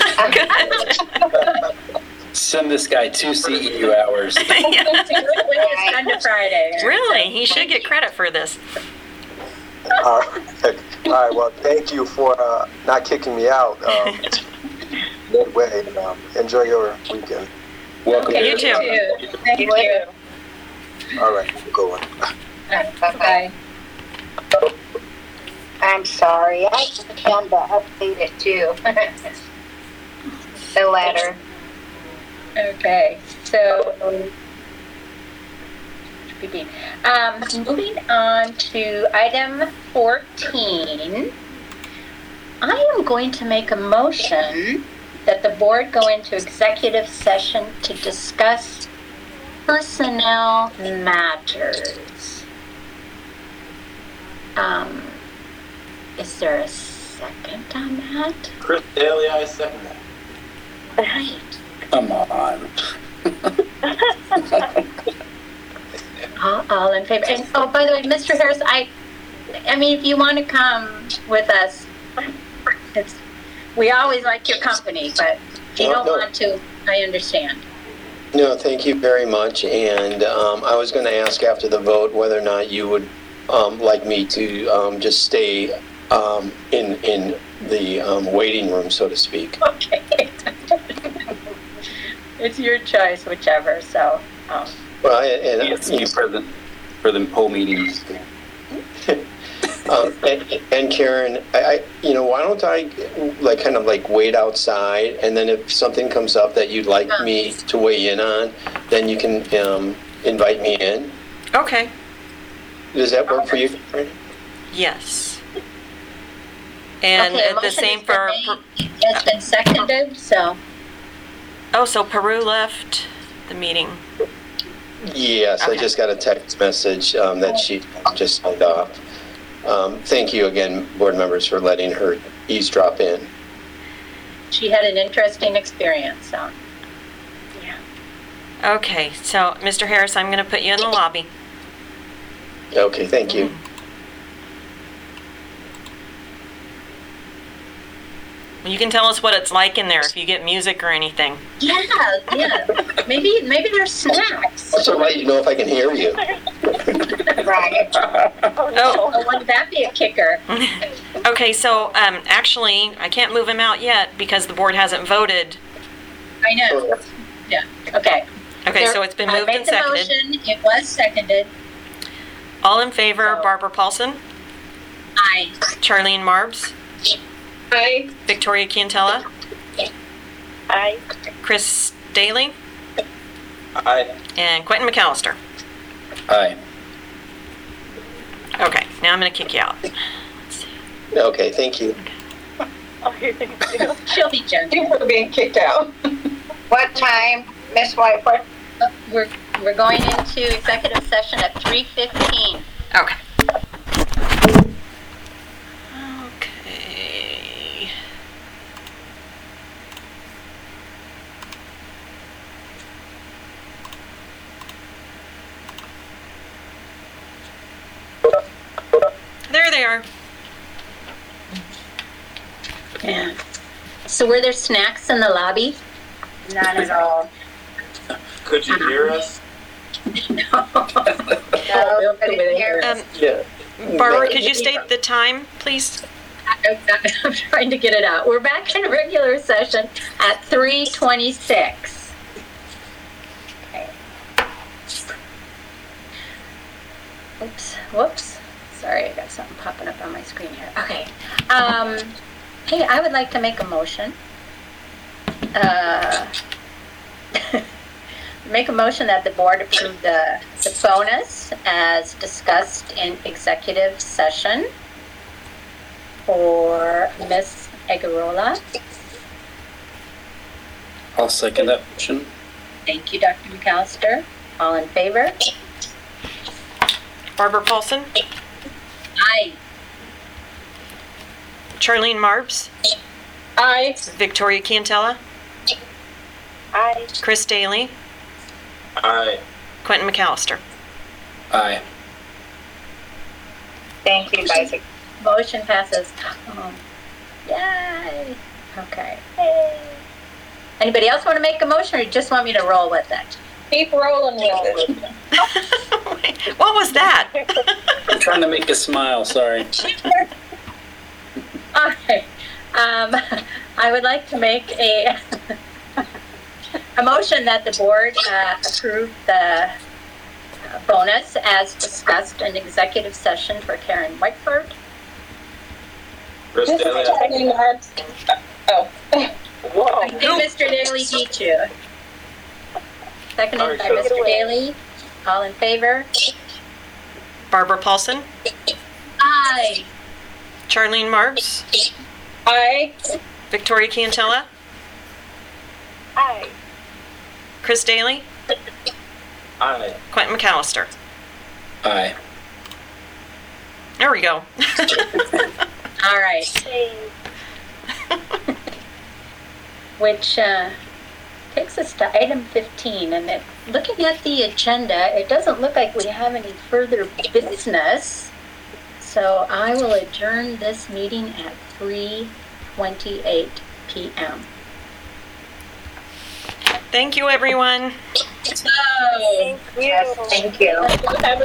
Send this guy two C E U hours. Under Friday. Really, he should get credit for this. All right. All right. Well, thank you for uh, not kicking me out um, midway. And, um, enjoy your weekend. Welcome. Okay, you to- too. Thank you. All right. Go on. Bye-bye. I'm sorry. I can to update it too. The letter. Okay, so, um, moving on to item fourteen, I am going to make a motion that the board go into executive session to discuss personnel matters. Um, is there a second on that? Chris Daly, I second that. Right. Come on. All, all in favor. And oh, by the way, Mister Harris, I, I mean, if you want to come with us, it's, we always like your company, but if you No, don't no. want to, I understand. No, thank you very much. And um, I was going to ask after the vote whether or not you would um, like me to um, just stay um, in in the um, waiting room, so to speak. Okay. It's your choice, whichever. So, um, Well, and, and Yes, you for the, for the whole meetings. Um, and, and Karen, I, I, you know, why don't I like kind of like wait outside, and then if something comes up that you'd like me to weigh in on, then you can um, invite me in. Okay, Does that work for you, Karen? yes. And okay, a uh, the motion same has been for, made. per- It has been seconded, so. oh, so Peru left the meeting. Yes, I Okay. just got a text message um, that she just signed off. Um, thank you again, board members, for letting her eavesdrop in. She had an interesting experience, so. Okay, so Mister Harris, I'm going to put you in the lobby. Okay, thank you. You can tell us what it's like in there if you get music or anything. Yeah, yeah. Maybe, maybe there's snacks. Also, let you know if I can hear you. Right. Oh, Oh, wouldn't that be a kicker? okay, so um, actually, I can't move him out yet because the board hasn't voted. I know. Yeah, okay. Okay, There- so it's been I moved made and the seconded. motion. It was seconded. All in favor, So- Barbara Paulson, Aye. Charlene Marbs, Aye. Victoria Chiantella, Aye. Chris Daly, Aye. and Quentin McAllister. Aye. Okay, now I'm going to kick you out. Okay, thank you. Oh, you're thinking- She'll be gentle. Thank you for being kicked out. What time, Miss Whitefoot? Uh, We're, we're going into executive session at three fifteen. Okay. Okay. There they are. Yeah. So were there snacks in the lobby? Not at all. Could you hear us? No. No, couldn't hear us. Um, Yeah. Barbara, could you state the time, please? I- I'm trying to get it out. We're back in regular session at three twenty-six. Okay. Oops, whoops. Sorry, I got something popping up on my screen here. Okay. Um, hey, I would like to make a motion. Uh, make a motion that the board approve the, the bonus as discussed in executive session for Miss Egarola. I'll second that motion. Thank you, Doctor McAllister. All in favor? Barbara Paulson, Aye. Charlene Marbs, Aye. Victoria Cantella, Aye. Chris Daly, Aye. Quentin McAllister. Aye. Thank you, guys. Motion passes. Oh, yay. Okay. Anybody else want to make a motion or you just want me to roll with it? Keep rolling with it. What was that? I'm trying to make a smile, sorry. All right. Um, I would like to make a, a motion that the board uh, approve the uh, bonus as discussed in executive session for Karen Whiteford. Chris This is Daly. Charlene Marbs. Oh. Whoa. I think Mister Daly beat you. Seconded by Sorry, Mister Daly. All in favor? Barbara Paulson, Aye. Charlene Marbs, Aye. Victoria Cantella, Aye. Chris Daly, Aye. Quentin McAllister. Aye. There we go. All right. Which uh, takes us to item fifteen. And it, looking at the agenda, it doesn't look like we have any further business. So I will adjourn this meeting at three twenty-eight p.m. Thank you, everyone. So, Thank you. Thank you. Have a